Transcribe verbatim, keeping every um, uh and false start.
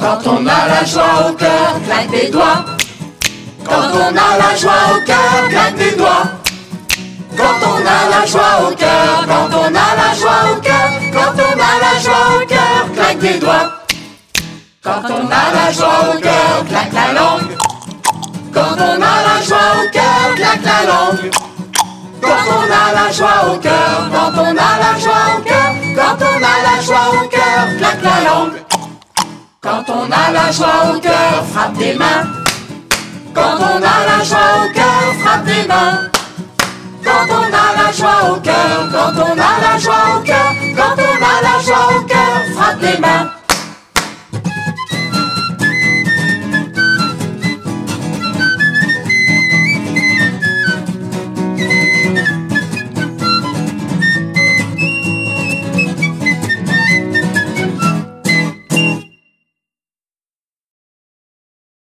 Quand on a la joie au cœur, claque des doigts. Quand on a la joie au cœur, claque des doigts. Quand on a la joie au cœur, quand on a la joie au cœur, quand on a la joie au cœur, claque des doigts. Quand on a la joie au cœur, claque la langue. Quand on a la joie au cœur, claque la langue. Quand on a la joie au cœur, quand on a la joie au cœur, quand on a la joie au cœur, claque la langue. Quand on a la joie au cœur, frappe des mains. Quand on a la joie au cœur, frappe des mains. Quand on a la joie au cœur, quand on a la joie au cœur, quand on a la joie